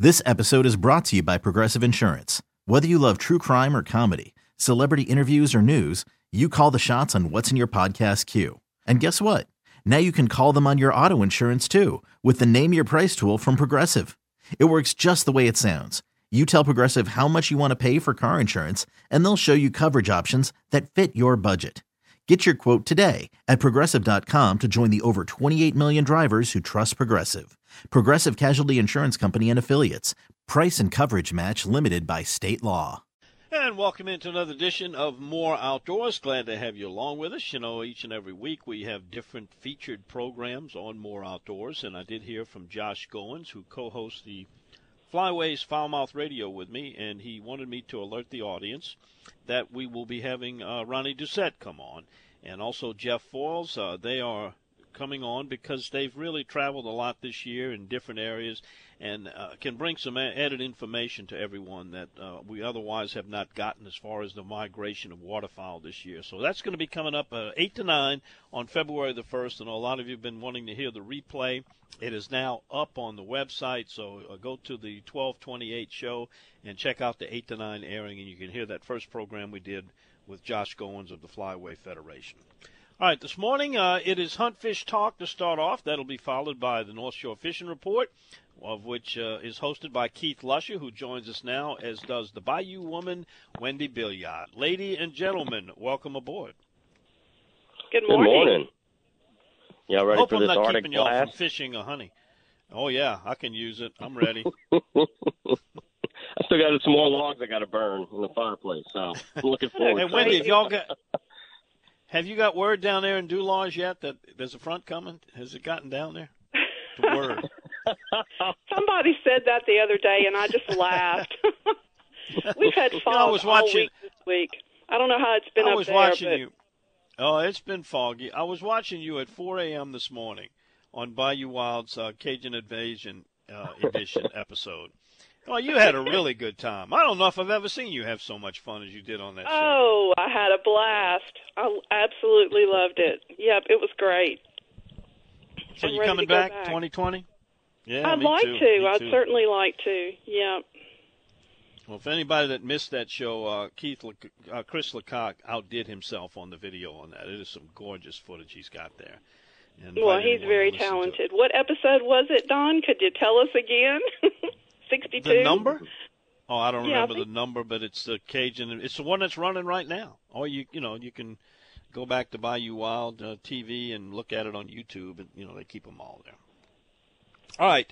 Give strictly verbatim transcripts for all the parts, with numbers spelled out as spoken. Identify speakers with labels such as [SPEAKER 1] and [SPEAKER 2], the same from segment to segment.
[SPEAKER 1] This episode is brought to you by Progressive Insurance. Whether you love true crime or comedy, celebrity interviews or news, you call the shots on what's in your podcast queue. And guess what? Now you can call them on your auto insurance too with the Name Your Price tool from Progressive. It works just the way it sounds. You tell Progressive how much you want to pay for car insurance, and they'll show you coverage options that fit your budget. Get your quote today at Progressive dot com to join the over twenty-eight million drivers who trust Progressive. Progressive Casualty Insurance Company and Affiliates. Price and coverage match limited by state law.
[SPEAKER 2] And welcome into another edition of More Outdoors. Glad to have you along with us. You know, each and every week we have different featured programs on More Outdoors. And I did hear from Josh Goins, who co-hosts the Flyways Foulmouth Radio with me, and he wanted me to alert the audience that we will be having uh, Ronnie Doucette come on, and also Jeff Foils. Uh, they are coming on because they've really traveled a lot this year in different areas and uh, can bring some added information to everyone that uh, we otherwise have not gotten as far as the migration of waterfowl this year. So that's going to be coming up uh, eight to nine on February the first, and a lot of you have been wanting to hear the replay. It is now up on the website, so uh, go to the twelve twenty-eight show and check out the eight to nine airing, and you can hear that first program we did with Josh Goins of the Flyway Federation. All right, this morning uh, it is Hunt Fish Talk to start off. That'll be followed by the North Shore Fishing Report, of which uh, is hosted by Keith Lusher, who joins us now, as does the Bayou Woman, Wendy Billiard. Lady and gentlemen, welcome aboard.
[SPEAKER 3] Good morning.
[SPEAKER 4] Good morning. Y'all ready
[SPEAKER 2] Hope
[SPEAKER 4] for
[SPEAKER 2] I'm
[SPEAKER 4] this
[SPEAKER 2] not
[SPEAKER 4] Arctic
[SPEAKER 2] keeping y'all
[SPEAKER 4] blast?
[SPEAKER 2] from fishing or honey. Oh, yeah, I can use it. I'm ready.
[SPEAKER 4] I still got some more logs I got to burn in the fireplace, so I'm looking forward
[SPEAKER 2] Hey,
[SPEAKER 4] to
[SPEAKER 2] Wendy,
[SPEAKER 4] it.
[SPEAKER 2] have y'all got have you got word down there in Dulas yet that there's a front coming? Has it gotten down there? The word.
[SPEAKER 3] Somebody said that the other day, and I just laughed. We've had fog
[SPEAKER 2] You know, I was
[SPEAKER 3] all
[SPEAKER 2] watching,
[SPEAKER 3] week this week. I don't know how it's been
[SPEAKER 2] I
[SPEAKER 3] up
[SPEAKER 2] was
[SPEAKER 3] there.
[SPEAKER 2] watching
[SPEAKER 3] but...
[SPEAKER 2] you. Oh, it's been foggy. I was watching you at four a.m. this morning on Bayou Wild's uh, Cajun Invasion uh, edition episode. Oh, you had a really good time. I don't know if I've ever seen you have so much fun as you did on that show.
[SPEAKER 3] Oh, I had a blast. I absolutely loved it. Yep, it was great.
[SPEAKER 2] So
[SPEAKER 3] I'm
[SPEAKER 2] you
[SPEAKER 3] ready
[SPEAKER 2] coming
[SPEAKER 3] to go
[SPEAKER 2] back,
[SPEAKER 3] back.
[SPEAKER 2] twenty twenty? Yeah,
[SPEAKER 3] I'd
[SPEAKER 2] me
[SPEAKER 3] like
[SPEAKER 2] too.
[SPEAKER 3] to.
[SPEAKER 2] Me
[SPEAKER 3] I'd
[SPEAKER 2] too.
[SPEAKER 3] certainly like to. Yep.
[SPEAKER 2] Well, for anybody that missed that show, uh, Keith, Le- uh, Chris Lecoq outdid himself on the video on that. It is some gorgeous footage he's got there. And
[SPEAKER 3] Well,
[SPEAKER 2] invite
[SPEAKER 3] he's
[SPEAKER 2] anyone
[SPEAKER 3] very
[SPEAKER 2] to listen to it.
[SPEAKER 3] talented. What episode was it, Don? Could you tell us again? sixty-two?
[SPEAKER 2] The number? Oh, I don't
[SPEAKER 3] Yeah, I
[SPEAKER 2] remember
[SPEAKER 3] think-
[SPEAKER 2] the number, but it's the Cajun. It's the one that's running right now. Or you, you know, you can go back to Bayou Wild uh, T V and look at it on YouTube, and you know they keep them all there. All right,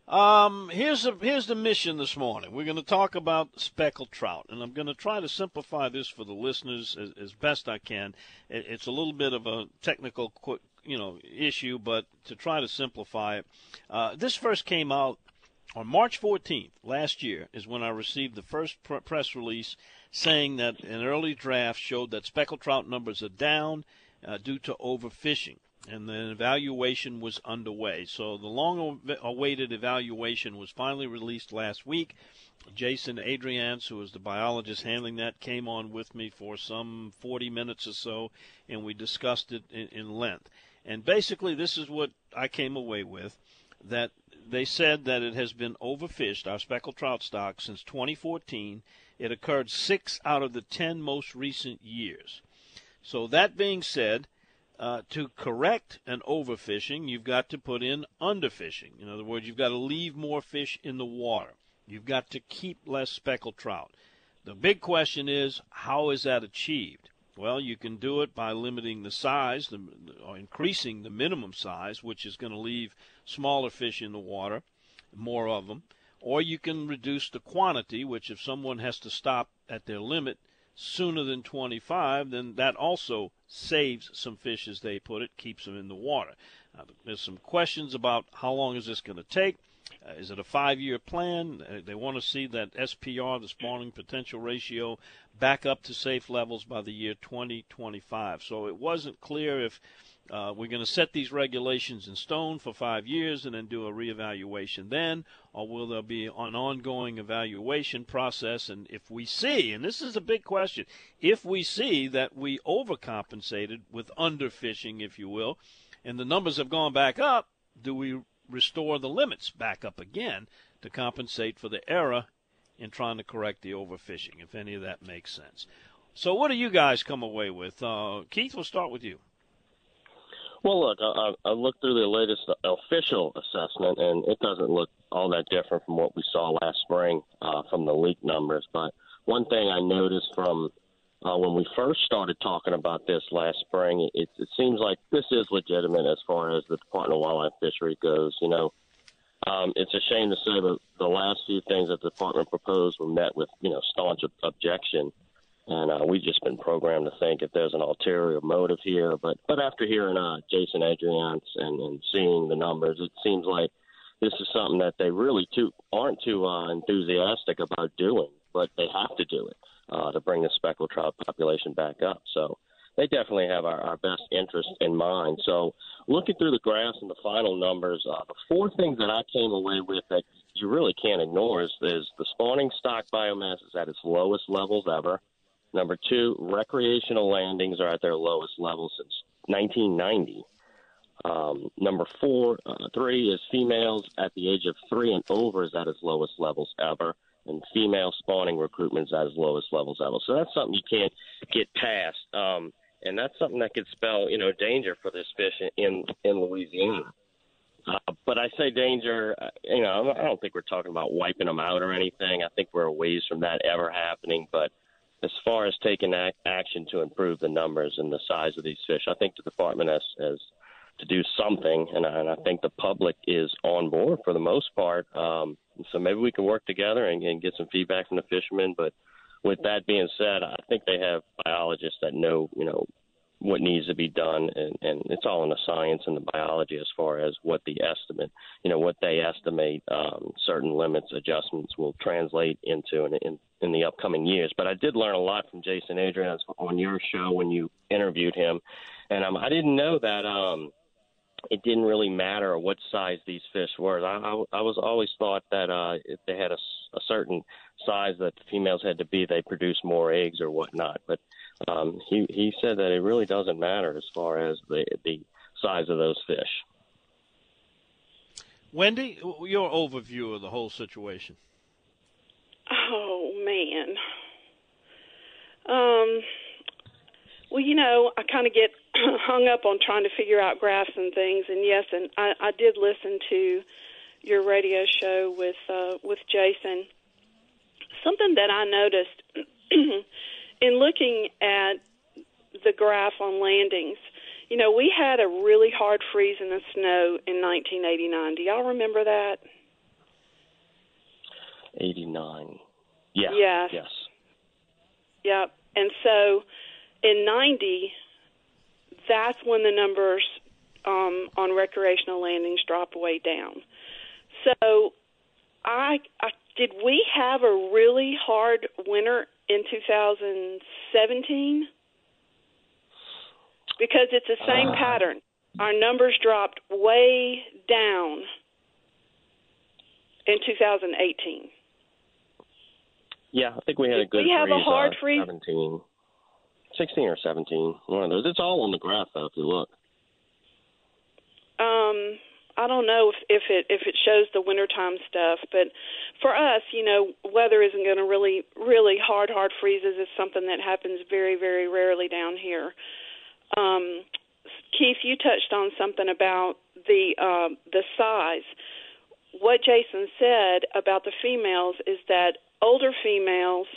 [SPEAKER 2] um, here's the here's the mission this morning. We're going to talk about speckled trout, and I'm going to try to simplify this for the listeners as, as best I can. It, it's a little bit of a technical, quick, you know, issue, but to try to simplify it, uh, this first came out on March fourteenth last year is when I received the first pr- press release saying that an early draft showed that speckled trout numbers are down uh, due to overfishing, and the evaluation was underway. So the long-awaited evaluation was finally released last week. Jason Adrians, who is the biologist handling that, came on with me for some forty minutes or so, and we discussed it in, in length. And basically this is what I came away with, that they said that it has been overfished, our speckled trout stock, since twenty fourteen. It occurred six out of the ten most recent years. So that being said, uh, to correct an overfishing, you've got to put in underfishing. In other words, you've got to leave more fish in the water. You've got to keep less speckled trout. The big question is, how is that achieved? Well, you can do it by limiting the size, the, or increasing the minimum size, which is going to leave smaller fish in the water, more of them. Or you can reduce the quantity, which if someone has to stop at their limit sooner than twenty-five, then that also saves some fish, as they put it, keeps them in the water. Now, there's some questions about how long is this going to take. Uh, is it a five-year plan? Uh, they want to see that S P R, the spawning potential ratio, back up to safe levels by the year twenty twenty-five. So it wasn't clear if uh, we're going to set these regulations in stone for five years and then do a reevaluation then, or will there be an ongoing evaluation process? And if we see, and this is a big question, if we see that we overcompensated with underfishing, if you will, and the numbers have gone back up, do we restore the limits back up again to compensate for the error in trying to correct the overfishing, if any of that makes sense. So what do you guys come away with? Uh, Keith, we'll start with you.
[SPEAKER 4] Well, look, I, I looked through the latest official assessment, and it doesn't look all that different from what we saw last spring uh, from the leak numbers. But one thing I noticed from uh, when we first started talking about this last spring, it, it seems like this is legitimate as far as the Department of Wildlife Fishery goes. You know, um, it's a shame to say that the last few things that the department proposed were met with, you know, staunch objection. And uh, we've just been programmed to think if there's an ulterior motive here. But but after hearing uh, Jason Adriance and, and seeing the numbers, it seems like this is something that they really too aren't too uh, enthusiastic about doing, but they have to do it uh, to bring the speckled trout population back up. So they definitely have our, our best interest in mind. So looking through the graphs and the final numbers, uh, the four things that I came away with that you really can't ignore is, is the spawning stock biomass is at its lowest levels ever. Number two, recreational landings are at their lowest level since nineteen ninety. Um, number four, uh, three is females at the age of three and over is at its lowest levels ever, and female spawning recruitment is at its lowest levels ever. So that's something you can't get past, um, and that's something that could spell, you know, danger for this fish in in Louisiana. Uh, but I say danger, uh, you know, I don't think we're talking about wiping them out or anything. I think we're a ways from that ever happening, but as far as taking ac- action to improve the numbers and the size of these fish, I think the department has, has to do something, and I, and I think the public is on board for the most part. Um, so maybe we can work together and, and get some feedback from the fishermen. But with that being said, I think they have biologists that know, you know, what needs to be done, and, and it's all in the science and the biology as far as what the estimate, you know, what they estimate um, certain limits, adjustments will translate into in, in, in the upcoming years. But I did learn a lot from Jason Adriance on your show when you interviewed him, and um, I didn't know that um, it didn't really matter what size these fish were. I, I, I was always thought that uh, if they had a, a certain size that the females had to be, they produced more eggs or whatnot. But Um, he, he said that it really doesn't matter as far as the the size of those fish.
[SPEAKER 2] Wendy, your overview of the whole situation.
[SPEAKER 3] Oh, man. Um. Well, you know, I kind of get hung up on trying to figure out graphs and things. And, yes, and I, I did listen to your radio show with uh, with Jason. Something that I noticed in looking at the graph on landings, you know, we had a really hard freeze in the snow in nineteen eighty-nine. Do y'all remember that?
[SPEAKER 4] eighty-nine. Yeah.
[SPEAKER 3] Yes.
[SPEAKER 4] Yes.
[SPEAKER 3] Yep. And so in ninety, that's when the numbers um, on recreational landings dropped way down. So I, I did we have a really hard winter in two thousand seventeen? Because it's the same uh, pattern. Our numbers dropped way down in two thousand eighteen.
[SPEAKER 4] Yeah, I think we had a good
[SPEAKER 3] we have
[SPEAKER 4] freeze,
[SPEAKER 3] a hard
[SPEAKER 4] uh,
[SPEAKER 3] freeze?
[SPEAKER 4] seventeen. sixteen or seventeen, one of those. It's all on the graph, though, if you look.
[SPEAKER 3] Um, I don't know if, if it if it shows the wintertime stuff, but for us, you know, weather isn't going to really, really hard, hard freezes is something that happens very, very rarely down here. Um, Keith, you touched on something about the uh, the size. What Jason said about the females is that older females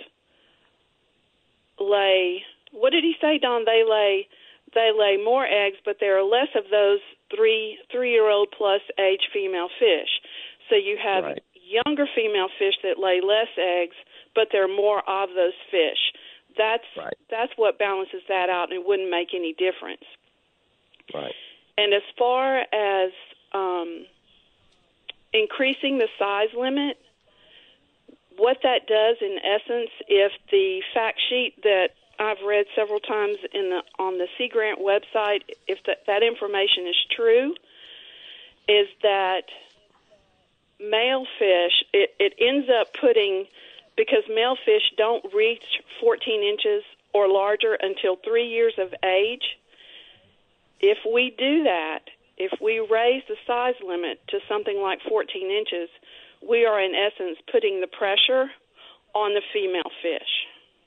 [SPEAKER 3] lay. What did he say, Don? They lay they lay more eggs, but there are less of those three three year old plus age female fish. So you have
[SPEAKER 4] right.
[SPEAKER 3] younger female fish that lay less eggs, but there are more of those fish. That's
[SPEAKER 4] right.
[SPEAKER 3] that's what balances that out, and it wouldn't make any difference.
[SPEAKER 4] Right.
[SPEAKER 3] And as far as um, increasing the size limit, what that does in essence, if the fact sheet that I've read several times in the on the Sea Grant website, if that, that information is true, is that male fish, it, it ends up putting, because male fish don't reach fourteen inches or larger until three years of age. If we do that, if we raise the size limit to something like fourteen inches, we are in essence putting the pressure on the female fish.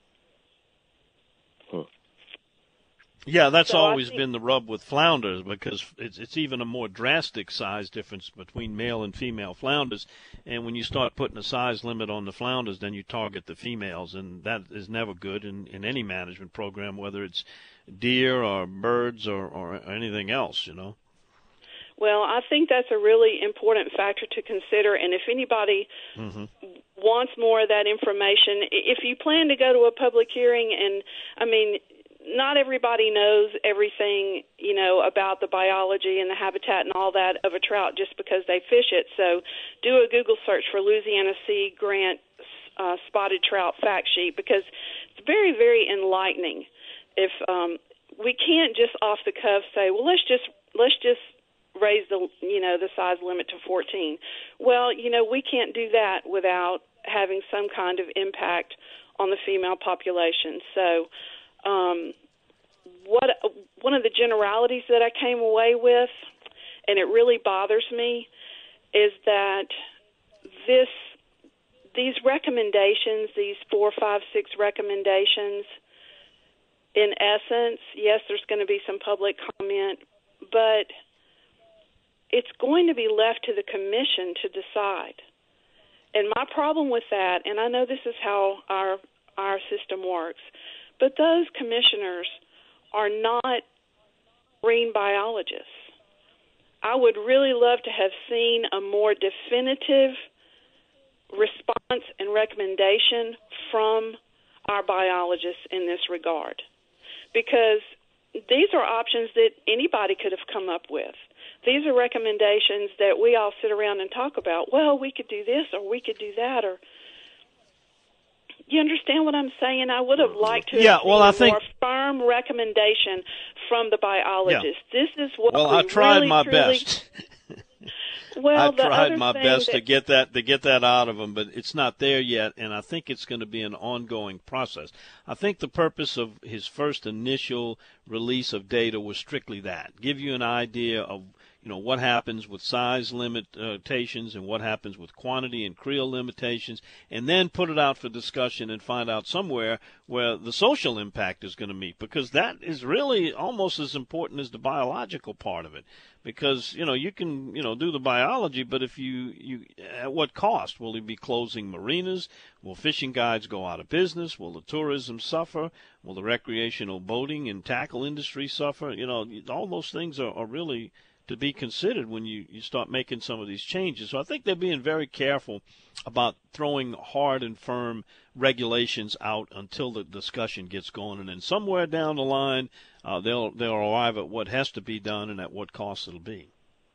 [SPEAKER 2] Yeah, that's
[SPEAKER 3] so
[SPEAKER 2] always
[SPEAKER 3] think,
[SPEAKER 2] been the rub with flounders, because it's it's even a more drastic size difference between male and female flounders. And when you start putting a size limit on the flounders, then you target the females, and that is never good in, in any management program, whether it's deer or birds or, or anything else, you know.
[SPEAKER 3] Well, I think that's a really important factor to consider, and if anybody mm-hmm. wants more of that information, if you plan to go to a public hearing, and, I mean, not everybody knows everything, you know, about the biology and the habitat and all that of a trout just because they fish it. So do a Google search for Louisiana Sea Grant uh, spotted trout fact sheet, because it's very, very enlightening. If um, we can't just off the cuff say, well, let's just let's just raise the, you know, the size limit to fourteen. Well, you know, we can't do that without having some kind of impact on the female population. So Um, what one of the generalities that I came away with, and it really bothers me, is that this these recommendations, these four, five, six recommendations, in essence, yes, there's going to be some public comment, but it's going to be left to the commission to decide. And my problem with that, and I know this is how our our system works, but those commissioners are not marine biologists. I would really love to have seen a more definitive response and recommendation from our biologists in this regard, because these are options that anybody could have come up with. These are recommendations that we all sit around and talk about. Well, we could do this, or we could do that, or you understand what I'm saying? I would have liked to
[SPEAKER 2] yeah,
[SPEAKER 3] have
[SPEAKER 2] well,
[SPEAKER 3] seen
[SPEAKER 2] I
[SPEAKER 3] a
[SPEAKER 2] think,
[SPEAKER 3] more firm recommendation from the biologists.
[SPEAKER 2] Yeah.
[SPEAKER 3] This is what
[SPEAKER 2] well,
[SPEAKER 3] we
[SPEAKER 2] I tried
[SPEAKER 3] really,
[SPEAKER 2] my
[SPEAKER 3] truly...
[SPEAKER 2] best.
[SPEAKER 3] well,
[SPEAKER 2] I
[SPEAKER 3] the
[SPEAKER 2] tried
[SPEAKER 3] other
[SPEAKER 2] my
[SPEAKER 3] thing
[SPEAKER 2] best
[SPEAKER 3] that...
[SPEAKER 2] to get that to get that out of them, but it's not there yet, and I think it's going to be an ongoing process. I think the purpose of his first initial release of data was strictly that, give you an idea of, you know, what happens with size limitations and what happens with quantity and creel limitations, and then put it out for discussion and find out somewhere where the social impact is going to meet, because that is really almost as important as the biological part of it. Because, you know, you can, you know, do the biology, but if you, you, at what cost? Will he be closing marinas? Will fishing guides go out of business? Will the tourism suffer? Will the recreational boating and tackle industry suffer? You know, all those things are, are really to be considered when you, you start making some of these changes. So I think they're being very careful about throwing hard and firm regulations out until the discussion gets going. And then somewhere down the line, uh, they'll they'll arrive at what has to be done and at what cost it'll be.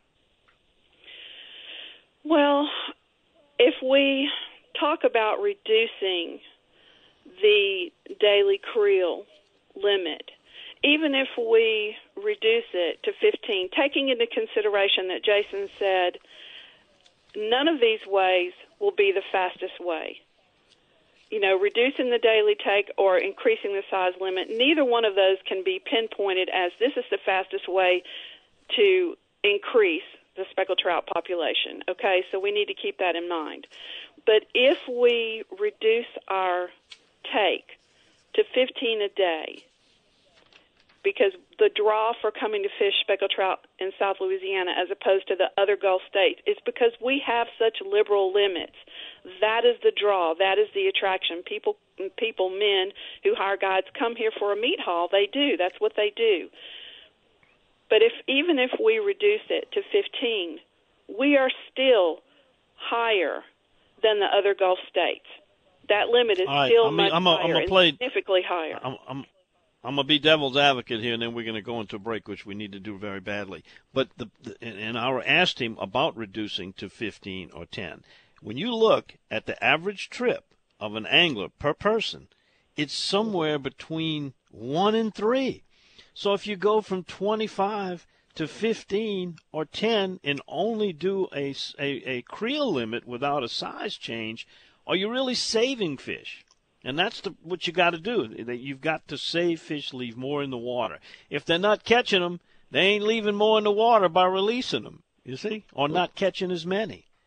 [SPEAKER 3] Well, if we talk about reducing the daily creel limit, even if we reduce it to fifteen, taking into consideration that Jason said none of these ways will be the fastest way. You know, reducing the daily take or increasing the size limit, neither one of those can be pinpointed as this is the fastest way to increase the speckled trout population. Okay, so we need to keep that in mind. But if we reduce our take to fifteen a day, because the draw for coming to fish speckled trout in South Louisiana as opposed to the other Gulf states is because we have such liberal limits. That is the draw. That is the attraction. People, people, men who hire guides come here for a meat haul. They do. That's what they do. But if even if we reduce it to fifteen, we are still higher than the other Gulf states. That limit is
[SPEAKER 2] right,
[SPEAKER 3] still
[SPEAKER 2] I mean,
[SPEAKER 3] much
[SPEAKER 2] I'm a,
[SPEAKER 3] higher
[SPEAKER 2] I'm a play,
[SPEAKER 3] and significantly higher.
[SPEAKER 2] I'm, I'm, I'm going to be devil's advocate here, and then we're going to go into a break, which we need to do very badly. But the, the and I asked him about reducing to fifteen or ten. When you look at the average trip of an angler per person, it's somewhere between one and three. So if you go from twenty-five to fifteen or ten and only do a, a, a creel limit without a size change, are you really saving fish? And that's the, what you got to do. You've got to save fish, leave more in the water. If they're not catching them, they ain't leaving more in the water by releasing them, you see, or not catching as many.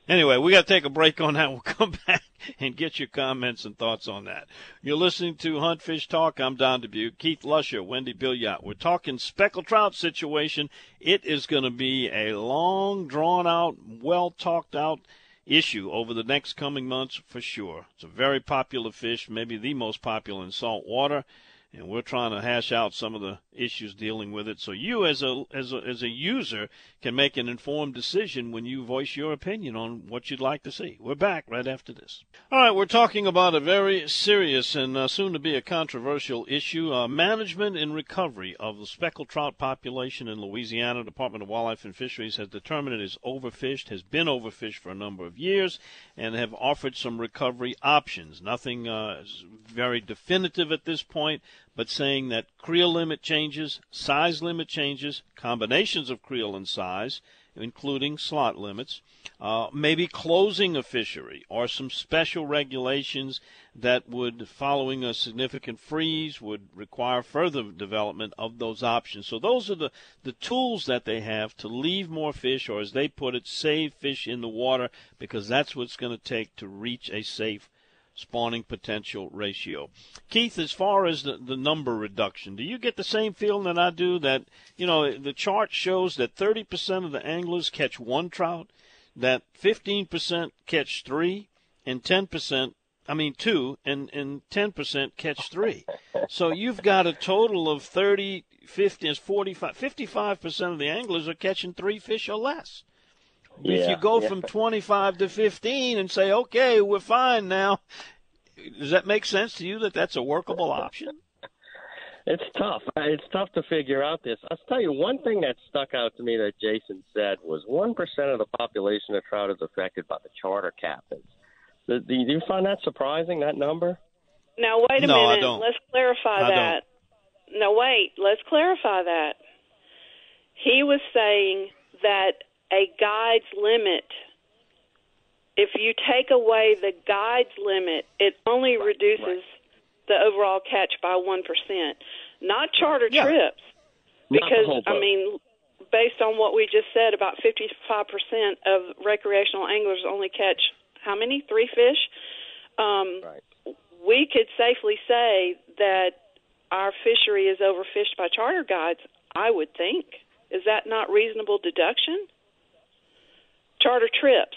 [SPEAKER 2] Anyway, we got to take a break on that. We'll come back and get your comments and thoughts on that. You're listening to Hunt Fish Talk. I'm Don Dubuque, Keith Lusher, Wendy Billiot. We're talking speckled trout situation. It is going to be a long, drawn-out, well-talked-out issue over the next coming months for sure. It's a very popular fish, maybe the most popular in salt water. And we're trying to hash out some of the issues dealing with it, so you as a as a as a user can make an informed decision when you voice your opinion on what you'd like to see. We're back right after this. All right, we're talking about a very serious and uh, soon to be a controversial issue: uh, management and recovery of the speckled trout population in Louisiana. Department of Wildlife and Fisheries has determined it is overfished, has been overfished for a number of years, and have offered some recovery options. Nothing uh, very definitive at this point, but saying that creel limit changes, size limit changes, combinations of creel and size, including slot limits, uh, maybe closing a fishery or some special regulations that would, following a significant freeze, would require further development of those options. So those are the, the tools that they have to leave more fish, or as they put it, save fish in the water, because that's what it's going to take to reach a safe spawning potential ratio. Keith, as far as the, the number reduction, do you get the same feeling that I do, that, you know, the chart shows that thirty percent of the anglers catch one trout, that fifteen percent catch three, and ten percent, I mean two, and, and ten percent catch three. So you've got a total of thirty, fifty, forty-five, fifty-five percent of the anglers are catching three fish or less.
[SPEAKER 4] Yeah,
[SPEAKER 2] if you go
[SPEAKER 4] yeah.
[SPEAKER 2] from twenty-five to fifteen and say, okay, we're fine now, does that make sense to you that that's a workable option?
[SPEAKER 4] It's tough. It's tough to figure out this. I'll tell you, one thing that stuck out to me that Jason said was one percent of the population of trout is affected by the charter captains. Do, do you find that surprising, that number?
[SPEAKER 3] Now, wait a
[SPEAKER 2] no,
[SPEAKER 3] minute.
[SPEAKER 2] I don't.
[SPEAKER 3] Let's clarify
[SPEAKER 2] I
[SPEAKER 3] that. Don't. No, wait. Let's clarify that. He was saying that a guide's limit, if you take away the guide's limit, it only
[SPEAKER 4] right,
[SPEAKER 3] reduces
[SPEAKER 4] right.
[SPEAKER 3] the overall catch by one percent, not charter
[SPEAKER 2] yeah.
[SPEAKER 3] trips. Because, I
[SPEAKER 4] boat.
[SPEAKER 3] mean, based on what we just said, about fifty-five percent of recreational anglers only catch how many? Three fish? Um,
[SPEAKER 4] right.
[SPEAKER 3] We could safely say that our fishery is overfished by charter guides, I would think. Is that not reasonable deduction? Charter trips.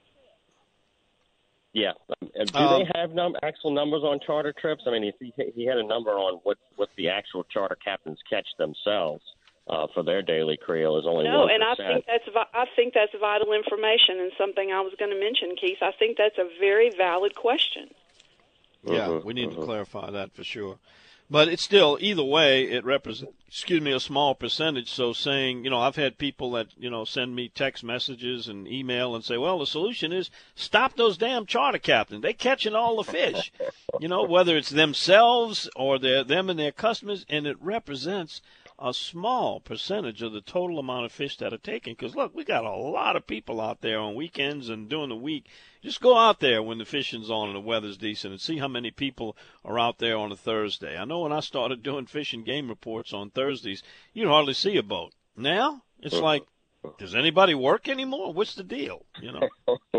[SPEAKER 4] Yeah. Do
[SPEAKER 2] Um,
[SPEAKER 4] they have num- actual numbers on charter trips? I mean, if he, he had a number on what, what the actual charter captains catch themselves uh, for their daily creel is only
[SPEAKER 3] no,
[SPEAKER 4] one percent.
[SPEAKER 3] and I think that's vi- I think that's vital information and something I was going to mention, Keith. I think that's a very valid question.
[SPEAKER 2] Yeah,
[SPEAKER 4] Mhm,
[SPEAKER 2] we need
[SPEAKER 4] mhm.
[SPEAKER 2] to clarify that for sure. But it's still, either way, it represents, excuse me, a small percentage. So saying, you know, I've had people that, you know, send me text messages and email and say, well, the solution is stop those damn charter captains. They're catching all the fish, you know, whether it's themselves or their, them and their customers, and it represents a small percentage of the total amount of fish that are taken. Because, look, we got a lot of people out there on weekends and during the week. Just go out there when the fishing's on and the weather's decent and see how many people are out there on a Thursday. I know when I started doing fishing game reports on Thursdays, you'd hardly see a boat. Now, it's like, does anybody work anymore? What's the deal, you know?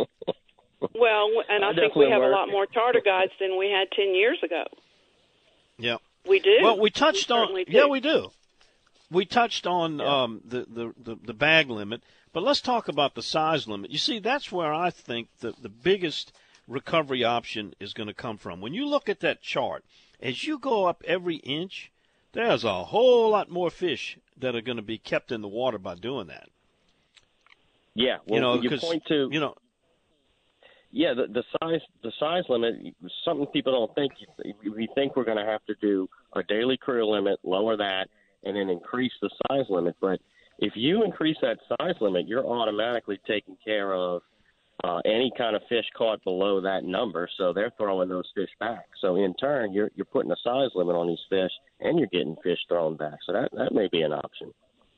[SPEAKER 3] Well, and I,
[SPEAKER 4] I
[SPEAKER 3] think we
[SPEAKER 4] definitely
[SPEAKER 3] have
[SPEAKER 4] work.
[SPEAKER 3] a lot more charter guides than we had ten years ago.
[SPEAKER 2] Yeah.
[SPEAKER 3] We do.
[SPEAKER 2] Well, we touched
[SPEAKER 3] We
[SPEAKER 2] on,
[SPEAKER 3] certainly do.
[SPEAKER 2] yeah, we do. We touched on
[SPEAKER 4] Yeah.
[SPEAKER 2] um, the, the, the, the bag limit, but let's talk about the size limit. You see, that's where I think the, the biggest recovery option is going to come from. When you look at that chart, as you go up every inch, there's a whole lot more fish that are going to be kept in the water by doing that.
[SPEAKER 4] Yeah, well,
[SPEAKER 2] you know,
[SPEAKER 4] you
[SPEAKER 2] 'cause,
[SPEAKER 4] point to
[SPEAKER 2] you know,
[SPEAKER 4] yeah the, the size the size limit. Something people don't think. We think we're going to have to do a daily creel limit, lower that, and then increase the size limit. But if you increase that size limit, you're automatically taking care of uh, any kind of fish caught below that number. So they're throwing those fish back. So in turn, you're you're putting a size limit on these fish, and you're getting fish thrown back. So that that may be an option.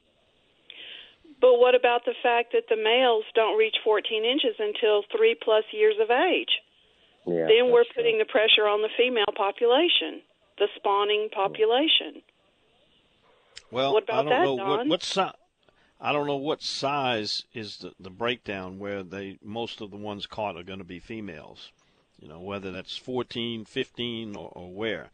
[SPEAKER 3] But what about the fact that the males don't reach fourteen inches until three plus years of age?
[SPEAKER 4] Yeah,
[SPEAKER 3] Then we're
[SPEAKER 4] that's
[SPEAKER 3] putting
[SPEAKER 4] true.
[SPEAKER 3] the pressure on the female population, the spawning population.
[SPEAKER 2] well,
[SPEAKER 3] What about
[SPEAKER 2] I don't
[SPEAKER 3] that,
[SPEAKER 2] know
[SPEAKER 3] Don?
[SPEAKER 2] what, what si- I don't know what size is the, the breakdown where they most of the ones caught are going to be females. You know, whether that's fourteen, fifteen, or, or where.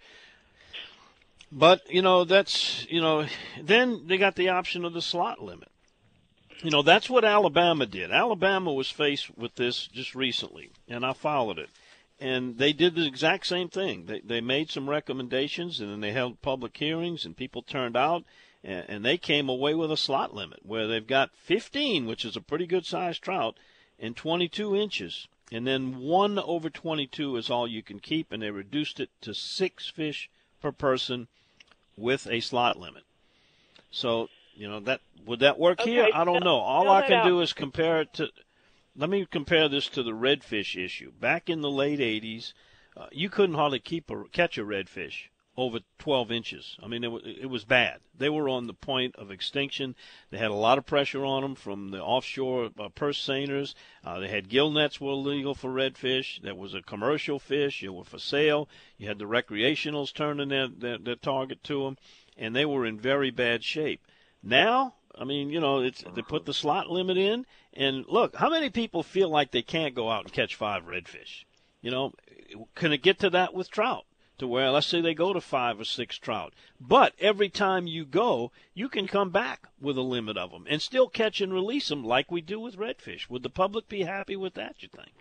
[SPEAKER 2] But, you know, that's, you know, then they got the option of the slot limit. You know, that's what Alabama did. Alabama was faced with this just recently, and I followed it. And they did the exact same thing. They they made some recommendations, and then they held public hearings, and people turned out, and, and they came away with a slot limit where they've got fifteen, which is a pretty good-sized trout, and twenty-two inches. And then one over twenty-two is all you can keep, and they reduced it to six fish per person with a slot limit. So, you know, that would that work
[SPEAKER 3] Okay,
[SPEAKER 2] here? I don't know. All
[SPEAKER 3] spell
[SPEAKER 2] I
[SPEAKER 3] that
[SPEAKER 2] can
[SPEAKER 3] out.
[SPEAKER 2] do is compare it to – let me compare this to the redfish issue. Back in the late eighties, uh, you couldn't hardly keep a, catch a redfish over twelve inches. I mean, it, w- it was bad. They were on the point of extinction. They had a lot of pressure on them from the offshore uh, purse seiners. Uh, they had gill nets were illegal for redfish. There was a commercial fish. It was for sale. You had the recreationals turning their, their, their target to them, and they were in very bad shape. Now, I mean, you know, it's, they put the slot limit in, and look, how many people feel like they can't go out and catch five redfish? You know, can it get to that with trout? To where, let's say they go to five or six trout. But every time you go, you can come back with a limit of them and still catch and release them like we do with redfish. Would the public be happy with that, you think?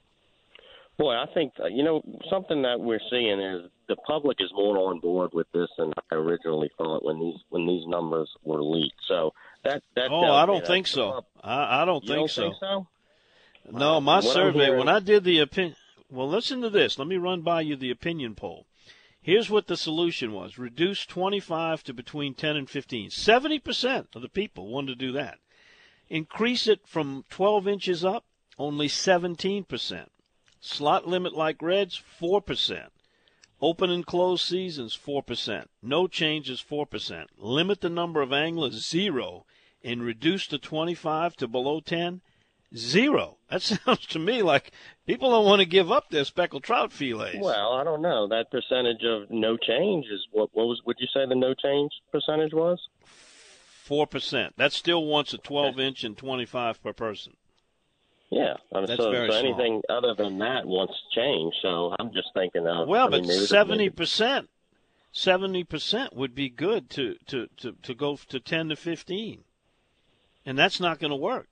[SPEAKER 4] Boy, I think, uh, you know, something that we're seeing is the public is more on board with this than I originally thought when these when these numbers were leaked. So that that
[SPEAKER 2] Oh, I don't think so. I, I don't
[SPEAKER 4] you
[SPEAKER 2] think
[SPEAKER 4] don't
[SPEAKER 2] so.
[SPEAKER 4] think so?
[SPEAKER 2] No,
[SPEAKER 4] Uh,
[SPEAKER 2] my
[SPEAKER 4] what I'm
[SPEAKER 2] survey,
[SPEAKER 4] hearing-
[SPEAKER 2] when I did the opinion, well, listen to this. Let me run by you the opinion poll. Here's what the solution was. Reduce twenty-five to between ten and fifteen. seventy percent of the people wanted to do that. Increase it from twelve inches up, only seventeen percent. Slot limit like reds, four percent. Open and closed seasons, four percent. No changes, four percent. Limit the number of anglers, zero. And reduce the twenty-five to below ten, zero. That sounds to me like people don't want to give up their speckled trout fillets.
[SPEAKER 4] Well, I don't know. That percentage of no change is what? What was? Would you say the no change percentage was?
[SPEAKER 2] Four percent. That still wants a twelve inch and twenty-five per person.
[SPEAKER 4] Yeah, I mean,
[SPEAKER 2] That's
[SPEAKER 4] so,
[SPEAKER 2] very
[SPEAKER 4] so
[SPEAKER 2] small.
[SPEAKER 4] anything other than that wants change. So I'm just thinking of
[SPEAKER 2] Well,
[SPEAKER 4] I mean,
[SPEAKER 2] but
[SPEAKER 4] maybe the-
[SPEAKER 2] seventy percent, seventy percent would be good to to to to go to ten to fifteen, and that's not going to work.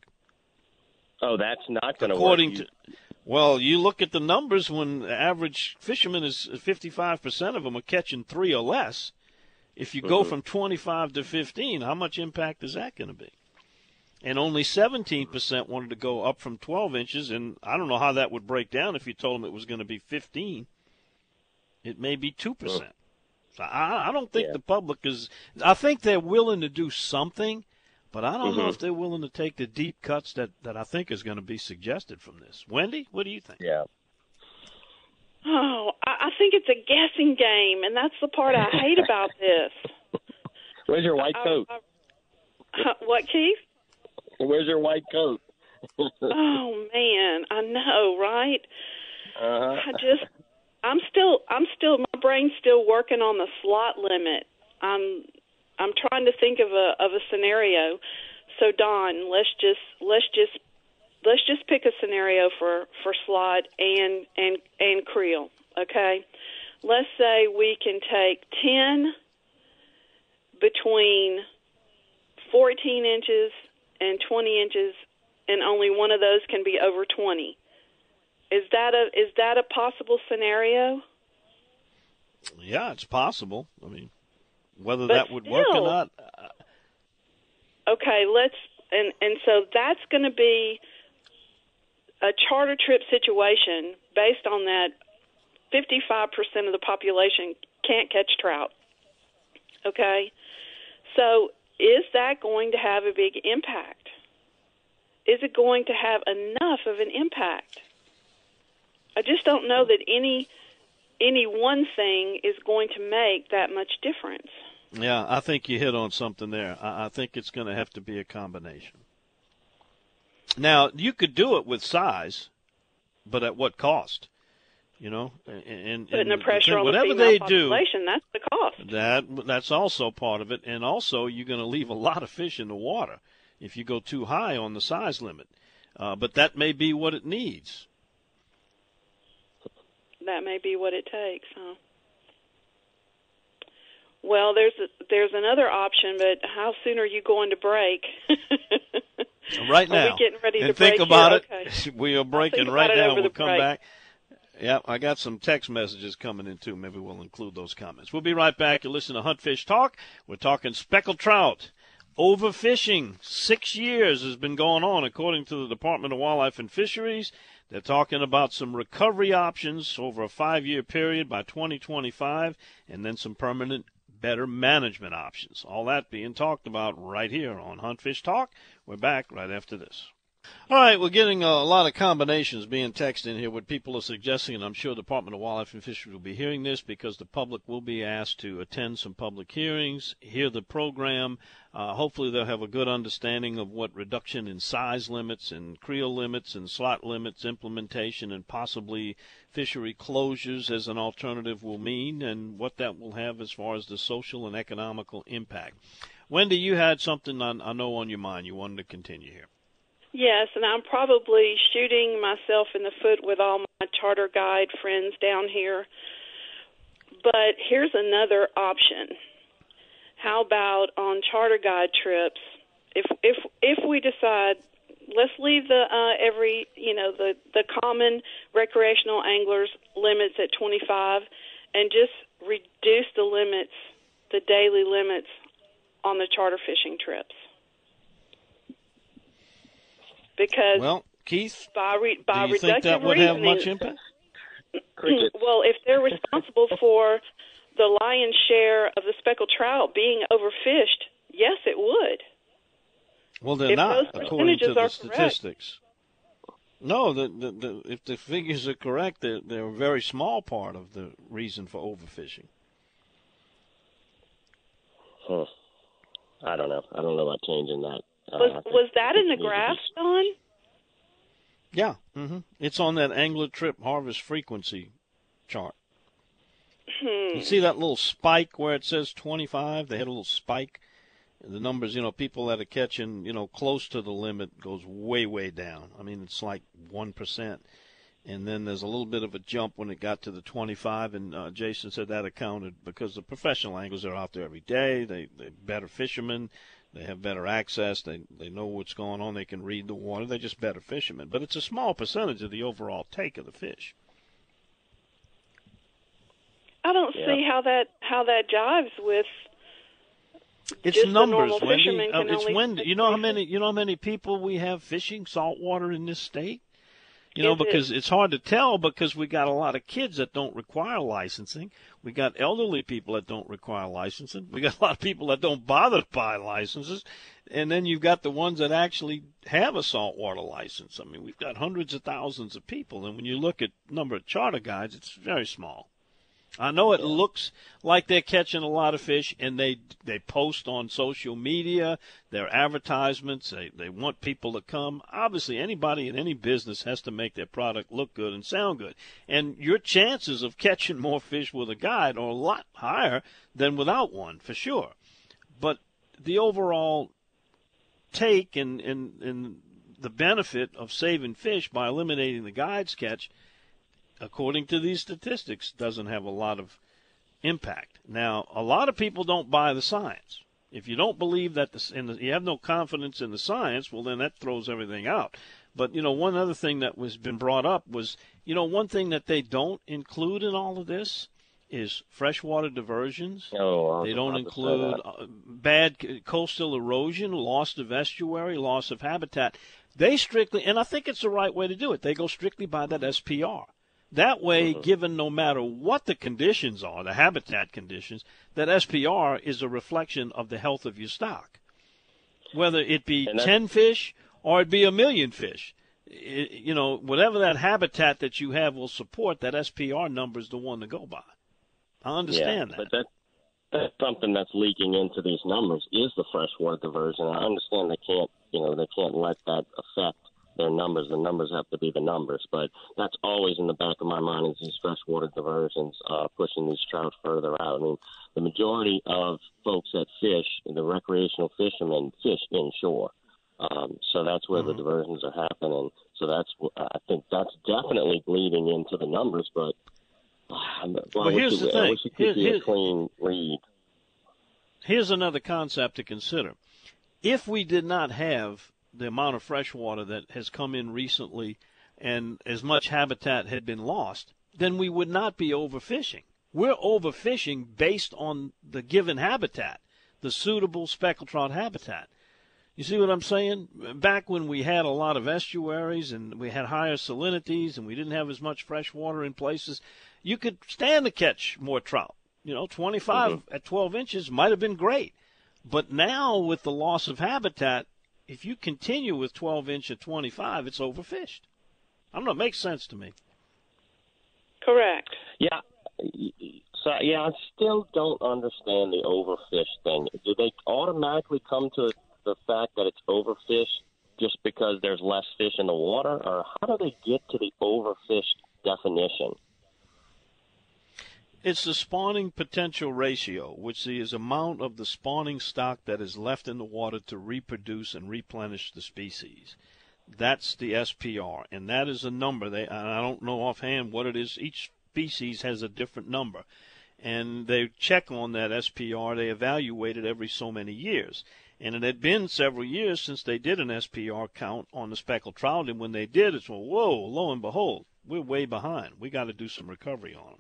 [SPEAKER 4] Oh, that's not going to work.
[SPEAKER 2] According
[SPEAKER 4] You-
[SPEAKER 2] to, well, you look at the numbers when the average fisherman is fifty-five percent of them are catching three or less. If you go
[SPEAKER 4] Mhm.
[SPEAKER 2] from twenty-five to fifteen, how much impact is that going to be? And only seventeen percent wanted to go up from twelve inches, and I don't know how that would break down if you told them it was going to be fifteen. It may be two percent. So I, I don't think
[SPEAKER 4] Yeah.
[SPEAKER 2] the public is – I think they're willing to do something, but I don't know
[SPEAKER 4] Mhm.
[SPEAKER 2] if they're willing to take the deep cuts that, that I think is going to be suggested from this. Wendy, what do you think?
[SPEAKER 4] Yeah.
[SPEAKER 3] Oh, I, I think it's a guessing game, and that's the part I hate about this.
[SPEAKER 4] Where's your white
[SPEAKER 3] I-
[SPEAKER 4] coat?
[SPEAKER 3] I- uh, what, Keith?
[SPEAKER 4] Where's your white coat?
[SPEAKER 3] Oh man, I know, right?
[SPEAKER 4] Uh-huh.
[SPEAKER 3] I just, I'm still, I'm still, my brain's still working on the slot limit. I'm, I'm trying to think of a of a scenario. So Don, let's just, let's just, let's just pick a scenario for for slot and and and creel. Okay, let's say we can take ten between fourteen inches and twenty inches, and only one of those can be over twenty. Is that a is that a possible scenario?
[SPEAKER 2] Yeah, it's possible. I mean, whether
[SPEAKER 3] But
[SPEAKER 2] that would work or
[SPEAKER 3] still-
[SPEAKER 2] not, uh,
[SPEAKER 3] Okay, let's and and so that's going to be a charter trip situation based on that. fifty-five percent of the population can't catch trout. Okay, so is that going to have a big impact? Is it going to have enough of an impact? I just don't know that any any one thing is going to make that much difference.
[SPEAKER 2] yeah, I think you hit on something there. I, I think it's going to have to be a combination. Now, you could do it with size, but at what cost? You know, and, and
[SPEAKER 3] Putting
[SPEAKER 2] and
[SPEAKER 3] the pressure
[SPEAKER 2] thing-
[SPEAKER 3] on
[SPEAKER 2] whatever
[SPEAKER 3] the
[SPEAKER 2] they
[SPEAKER 3] female
[SPEAKER 2] do,
[SPEAKER 3] population, that's the cost.
[SPEAKER 2] that that's also part of it, and also you're going to leave a lot of fish in the water. if you go too high on the size limit. Uh, but that may be what it needs.
[SPEAKER 3] That may be what it takes, huh? Well, there's a, there's another option, but how soon are you going to break?
[SPEAKER 2] Right now.
[SPEAKER 3] Are we getting ready
[SPEAKER 2] and
[SPEAKER 3] to
[SPEAKER 2] think
[SPEAKER 3] break
[SPEAKER 2] about
[SPEAKER 3] here?
[SPEAKER 2] it.
[SPEAKER 3] Okay.
[SPEAKER 2] We are breaking
[SPEAKER 3] right
[SPEAKER 2] right now. We'll come
[SPEAKER 3] break.
[SPEAKER 2] back. Yeah, I got some text messages coming in, too. Maybe we'll include those comments. We'll be right back. You're listening to Hunt Fish Talk. We're talking speckled trout. Overfishing, six years has been going on, according to the Department of Wildlife and Fisheries. They're talking about some recovery options over a five-year period by twenty twenty-five, and then some permanent, better management options. All that being talked about right here on Hunt Fish Talk. We're back right after this. All right, we're getting a lot of combinations being texted in here, what people are suggesting, and I'm sure the Department of Wildlife and Fisheries will be hearing this because the public will be asked to attend some public hearings, hear the program. Uh, hopefully they'll have a good understanding of what reduction in size limits and creel limits and slot limits, implementation, and possibly fishery closures as an alternative will mean, and what that will have as far as the social and economical impact. Wendy, you had something I, I know on your mind. You wanted to continue here.
[SPEAKER 3] Yes, and I'm probably shooting myself in the foot with all my charter guide friends down here. But here's another option. How about on charter guide trips? If if if we decide, let's leave the uh, every you know the the common recreational anglers limits at twenty-five, and just reduce the limits, the daily limits on the charter fishing trips. Because
[SPEAKER 2] well, Keith,
[SPEAKER 3] by, re, by
[SPEAKER 2] do you think that would have much impact?
[SPEAKER 3] Well, if they're responsible for the lion's share of the speckled trout being overfished, yes, it would.
[SPEAKER 2] Well, they're
[SPEAKER 3] if
[SPEAKER 2] not,
[SPEAKER 3] those
[SPEAKER 2] according to the
[SPEAKER 3] are
[SPEAKER 2] statistics. Correct. No, the, the, the, if the figures are correct, they're, they're a very small part of the reason for overfishing.
[SPEAKER 4] Huh. I don't know. I don't know about changing that. Uh,
[SPEAKER 3] was was that in the graph, Don?
[SPEAKER 2] Yeah, mm-hmm. It's on that angler trip harvest frequency chart.
[SPEAKER 3] Hmm.
[SPEAKER 2] You see that little spike where it says twenty-five? They had a little spike. The numbers, you know, people that are catching, you know, close to the limit goes way, way down. I mean, it's like one percent. And then there's a little bit of a jump when it got to the twenty-five, and uh, Jason said that accounted because the professional anglers are out there every day. They, they're better fishermen. They have better access. They they know what's going on. They can read the water. They're just better fishermen. But it's a small percentage of the overall take of the fish.
[SPEAKER 3] I don't
[SPEAKER 4] yeah.
[SPEAKER 3] see how that how that jives with.
[SPEAKER 2] It's
[SPEAKER 3] just
[SPEAKER 2] numbers,
[SPEAKER 3] the
[SPEAKER 2] Wendy. Uh, it's
[SPEAKER 3] only
[SPEAKER 2] Wendy. You know how many you know how many people we have fishing saltwater in this state? You know,
[SPEAKER 3] Is
[SPEAKER 2] because
[SPEAKER 3] it?
[SPEAKER 2] it's hard to tell because we got a lot of kids that don't require licensing. We got elderly people that don't require licensing. We got a lot of people that don't bother to buy licenses. And then you've got the ones that actually have a saltwater license. I mean, we've got hundreds of thousands of people. And when you look at number of charter guides, it's very small. I know it looks like they're catching a lot of fish, and they they post on social media, their advertisements, they, they want people to come. Obviously, anybody in any business has to make their product look good and sound good. And your chances of catching more fish with a guide are a lot higher than without one, for sure. But the overall take and, and, and the benefit of saving fish by eliminating the guides catch, according to these statistics, doesn't have a lot of impact. Now, a lot of people don't buy the science. If you don't believe that the, in the, you have no confidence in the science, well, then that throws everything out. But, you know, one other thing that was been brought up was, you know, one thing that they don't include in all of this is freshwater diversions.
[SPEAKER 4] Oh,
[SPEAKER 2] they don't include uh, bad coastal erosion, loss of estuary, loss of habitat. They strictly, and I think it's the right way to do it, they go strictly by that S P R. That way, given no matter what the conditions are, the habitat conditions, that S P R is a reflection of the health of your stock. Whether it be ten fish or it be a million fish, it, you know, whatever that habitat that you have will support, that S P R number is the one to go by. I understand
[SPEAKER 4] yeah,
[SPEAKER 2] that.
[SPEAKER 4] But that, that's something that's leaking into these numbers is the freshwater diversion. I understand they can't, you know, they can't let that affect their numbers. The numbers have to be the numbers, but that's always in the back of my mind is these freshwater diversions uh, pushing these trout further out. I mean, the majority of folks that fish, the recreational fishermen, fish inshore. Um, so that's where mm-hmm. the diversions are happening. So that's I think that's definitely bleeding into the numbers. But well,
[SPEAKER 2] well, here's the
[SPEAKER 4] it,
[SPEAKER 2] thing.
[SPEAKER 4] I wish it could
[SPEAKER 2] Here,
[SPEAKER 4] be
[SPEAKER 2] here,
[SPEAKER 4] a clean read.
[SPEAKER 2] Here's another concept to consider. If we did not have the amount of fresh water that has come in recently and as much habitat had been lost, then we would not be overfishing. We're overfishing based on the given habitat, the suitable speckled trout habitat. You see what I'm saying? Back when we had a lot of estuaries and we had higher salinities and we didn't have as much fresh water in places, you could stand to catch more trout. You know, twenty-five mm-hmm. at twelve inches might have been great. But now with the loss of habitat, if you continue with twelve inch at twenty-five, it's overfished. I don't know. It makes sense to me.
[SPEAKER 3] Correct.
[SPEAKER 4] Yeah. So, yeah, I still don't understand the overfish thing. Do they automatically come to the fact that it's overfished just because there's less fish in the water? Or how do they get to the overfished definition?
[SPEAKER 2] It's the spawning potential ratio, which is the amount of the spawning stock that is left in the water to reproduce and replenish the species. That's the S P R, and that is a number. They, I don't know offhand what it is. Each species has a different number, and they check on that S P R. They evaluate it every so many years. And it had been several years since they did an S P R count on the speckled trout, and when they did, it's, well, whoa, lo and behold, we're way behind. We got to do some recovery on them.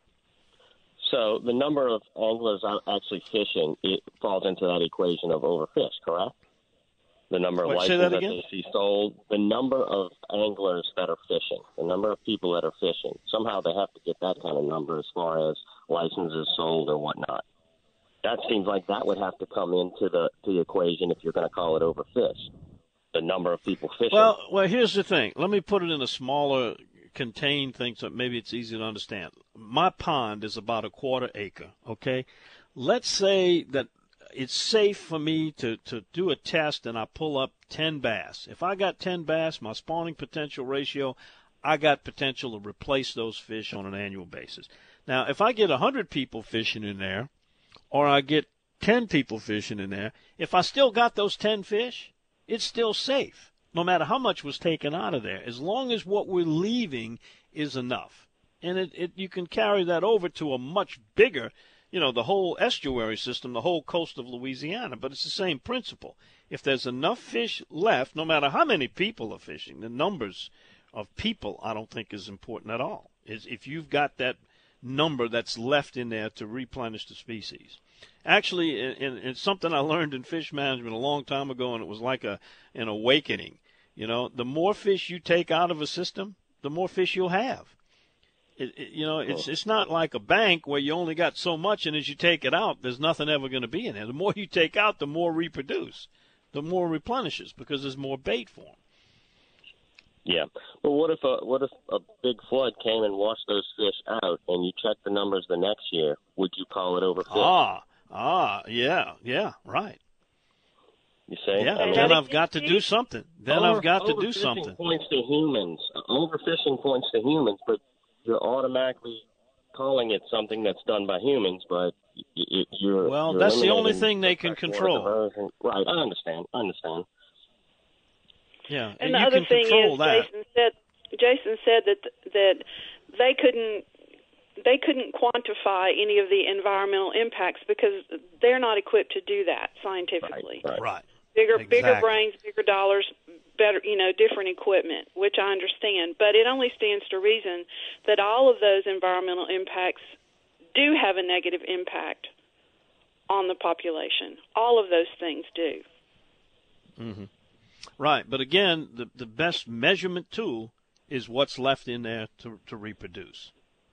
[SPEAKER 4] So the number of anglers out actually fishing, it falls into that equation of overfish, correct? The number of
[SPEAKER 2] Wait,
[SPEAKER 4] licenses
[SPEAKER 2] that,
[SPEAKER 4] that
[SPEAKER 2] again?
[SPEAKER 4] they see sold, the number of anglers that are fishing, the number of people that are fishing. Somehow they have to get that kind of number as far as licenses sold or whatnot. That seems like that would have to come into the to the equation if you're going to call it overfish. The number of people fishing.
[SPEAKER 2] Well, well, here's the thing. Let me put it in a smaller contained thing so maybe it's easy to understand. My pond is about a quarter acre, okay? Let's say that it's safe for me to, to do a test and I pull up ten bass. If I got ten bass, my spawning potential ratio, I got potential to replace those fish on an annual basis. Now, if I get one hundred people fishing in there or I get ten people fishing in there, if I still got those ten fish, it's still safe, no matter how much was taken out of there, as long as what we're leaving is enough. And it, it you can carry that over to a much bigger, you know, the whole estuary system, the whole coast of Louisiana, but it's the same principle. If there's enough fish left, no matter how many people are fishing, the numbers of people I don't think is important at all. Is if you've got that number that's left in there to replenish the species. Actually, in, in, it's something I learned in fish management a long time ago, and it was like a an awakening. You know, the more fish you take out of a system, the more fish you'll have. It, it, you know, it's it's not like a bank where you only got so much, and as you take it out, there's nothing ever going to be in there. The more you take out, the more reproduce, the more replenishes, because there's more bait for them.
[SPEAKER 4] Yeah, but what if a what if a big flood came and washed those fish out, and you check the numbers the next year? Would you call it overfish?
[SPEAKER 2] Ah, ah, yeah, yeah, right.
[SPEAKER 4] You say?
[SPEAKER 2] Yeah,
[SPEAKER 4] I mean,
[SPEAKER 2] then I've got to do something. Then
[SPEAKER 4] over,
[SPEAKER 2] I've got to do something.
[SPEAKER 4] Overfishing points to humans. Overfishing points to humans, but you're automatically calling it something that's done by humans, but you're
[SPEAKER 2] well,
[SPEAKER 4] you're
[SPEAKER 2] that's the only thing they
[SPEAKER 4] the
[SPEAKER 2] can control.
[SPEAKER 4] Right, I understand. I understand.
[SPEAKER 2] Yeah,
[SPEAKER 3] and
[SPEAKER 2] you
[SPEAKER 3] the other
[SPEAKER 2] can
[SPEAKER 3] thing
[SPEAKER 2] control
[SPEAKER 3] is,
[SPEAKER 2] that.
[SPEAKER 3] Jason said, Jason said that that they couldn't they couldn't quantify any of the environmental impacts because they're not equipped to do that scientifically.
[SPEAKER 4] Right. right.
[SPEAKER 2] right.
[SPEAKER 3] Bigger,
[SPEAKER 2] exactly.
[SPEAKER 3] bigger brains, bigger dollars, better, you know, different equipment, which I understand. But it only stands to reason that all of those environmental impacts do have a negative impact on the population. All of those things do.
[SPEAKER 2] Mm-hmm. Right, but again, the the best measurement tool is what's left in there to to reproduce.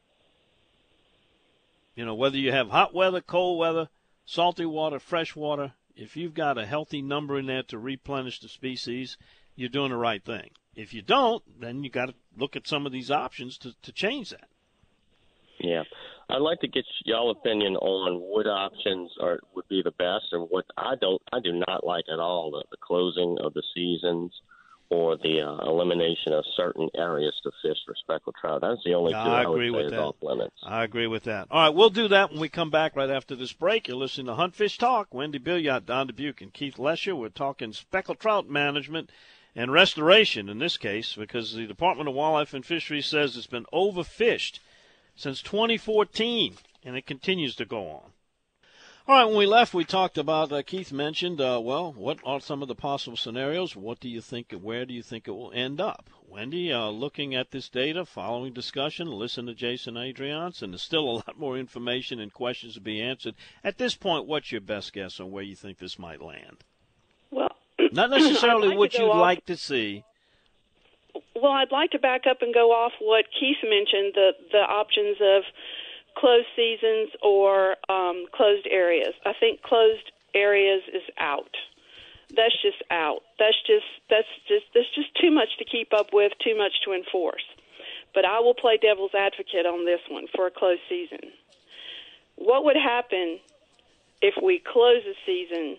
[SPEAKER 2] You know, whether you have hot weather, cold weather, salty water, fresh water, if you've got a healthy number in there to replenish the species, you're doing the right thing. If you don't, then you got to look at some of these options to, to change that.
[SPEAKER 4] Yeah. I'd like to get y'all opinion on what options are would be the best and what I don't I do not like at all the, the closing of the seasons for the uh, elimination of certain areas to fish for speckled trout. That's the only
[SPEAKER 2] Yeah,
[SPEAKER 4] two
[SPEAKER 2] I
[SPEAKER 4] I, would
[SPEAKER 2] agree
[SPEAKER 4] say
[SPEAKER 2] with
[SPEAKER 4] is
[SPEAKER 2] that.
[SPEAKER 4] off limits.
[SPEAKER 2] I agree with that. All right, we'll do that when we come back right after this break. You're listening to Hunt Fish Talk. Wendy Billiot, Don Dubuque, and Keith Lesher. We're talking speckled trout management and restoration in this case, because the Department of Wildlife and Fisheries says it's been overfished since twenty fourteen, and it continues to go on. All right, when we left, we talked about, uh, Keith mentioned, uh, well, what are some of the possible scenarios? What do you think, where do you think it will end up? Wendy, uh, looking at this data, following discussion, listen to Jason Adriance, and there's still a lot more information and questions to be answered. At this point, what's your best guess on where you think this might land?
[SPEAKER 3] Well,
[SPEAKER 2] Not necessarily
[SPEAKER 3] like
[SPEAKER 2] what
[SPEAKER 3] to
[SPEAKER 2] you'd
[SPEAKER 3] off,
[SPEAKER 2] like to see.
[SPEAKER 3] Well, I'd like to back up and go off what Keith mentioned, the, the options of closed seasons or um, closed areas. I think closed areas is out. That's just out. That's just that's just that's just too much to keep up with, too much to enforce. But I will play devil's advocate on this one for a closed season. What would happen if we close a season?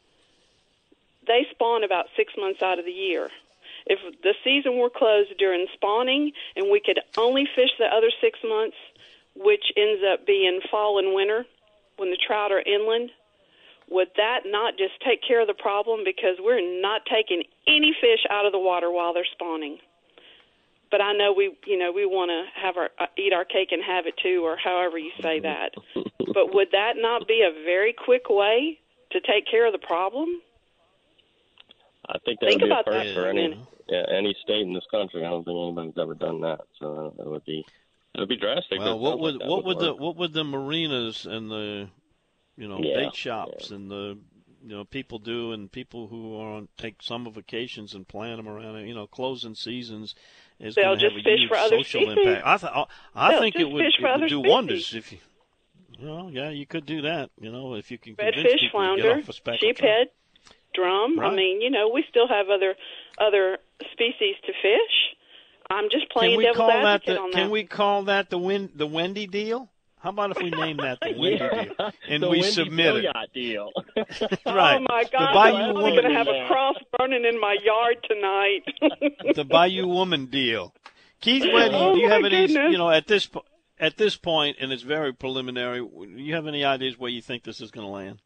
[SPEAKER 3] They spawn about six months out of the year. If the season were closed during spawning and we could only fish the other six months, which ends up being fall and winter when the trout are inland, would that not just take care of the problem? Because we're not taking any fish out of the water while they're spawning. But I know we, you know, we want to have our uh, eat our cake and have it too, or however you say that. But would that not be a very quick way to take care of the problem?
[SPEAKER 4] I think that
[SPEAKER 3] Think
[SPEAKER 4] would be a
[SPEAKER 3] about
[SPEAKER 4] first
[SPEAKER 3] that
[SPEAKER 4] for
[SPEAKER 3] for a
[SPEAKER 4] any
[SPEAKER 3] minute.
[SPEAKER 4] yeah, any state in this country. I don't think anybody's ever done that. So it would be it would be drastic.
[SPEAKER 2] Well,
[SPEAKER 4] It
[SPEAKER 2] what
[SPEAKER 4] sounds
[SPEAKER 2] would
[SPEAKER 4] like that
[SPEAKER 2] what
[SPEAKER 4] would
[SPEAKER 2] would the
[SPEAKER 4] work.
[SPEAKER 2] what would the marinas and the you know
[SPEAKER 4] Yeah,
[SPEAKER 2] bait shops and the you know people do, and people who are on take summer vacations and plan them around it, you know closing seasons is
[SPEAKER 3] They'll
[SPEAKER 2] going to have
[SPEAKER 3] just
[SPEAKER 2] a
[SPEAKER 3] fish
[SPEAKER 2] huge
[SPEAKER 3] for other
[SPEAKER 2] social
[SPEAKER 3] species.
[SPEAKER 2] impact. I th- I
[SPEAKER 3] They'll
[SPEAKER 2] think it
[SPEAKER 3] just
[SPEAKER 2] would,
[SPEAKER 3] fish
[SPEAKER 2] it
[SPEAKER 3] for
[SPEAKER 2] would
[SPEAKER 3] other
[SPEAKER 2] do
[SPEAKER 3] species.
[SPEAKER 2] wonders if you you know yeah you could do that, you know if you can convince
[SPEAKER 3] Redfish,
[SPEAKER 2] people to get
[SPEAKER 3] flounder,
[SPEAKER 2] off a speckled trout.
[SPEAKER 3] sheephead, drum.
[SPEAKER 2] Right.
[SPEAKER 3] I mean, you know, we still have other other species to fish. I'm just playing
[SPEAKER 2] Can we
[SPEAKER 3] devil's
[SPEAKER 2] call that
[SPEAKER 3] advocate
[SPEAKER 2] the
[SPEAKER 3] on
[SPEAKER 2] can
[SPEAKER 3] that.
[SPEAKER 2] we call that the win, the Wendy deal? How about if we name that the Wendy
[SPEAKER 4] Yeah,
[SPEAKER 2] deal and
[SPEAKER 4] the
[SPEAKER 2] we
[SPEAKER 4] Wendy
[SPEAKER 2] submit it?
[SPEAKER 4] Billiot deal.
[SPEAKER 2] Right.
[SPEAKER 3] Oh my
[SPEAKER 2] The
[SPEAKER 3] God!
[SPEAKER 2] Bayou
[SPEAKER 3] I'm
[SPEAKER 2] Woman
[SPEAKER 3] going to have
[SPEAKER 4] deal.
[SPEAKER 3] a cross burning in my yard tonight.
[SPEAKER 2] The Bayou Woman deal. Keith, where do you,
[SPEAKER 3] Oh,
[SPEAKER 2] do you have
[SPEAKER 3] my
[SPEAKER 2] any?
[SPEAKER 3] goodness.
[SPEAKER 2] You know, at this po- at this point, and it's very preliminary. Do you have any ideas where you think this is going to land?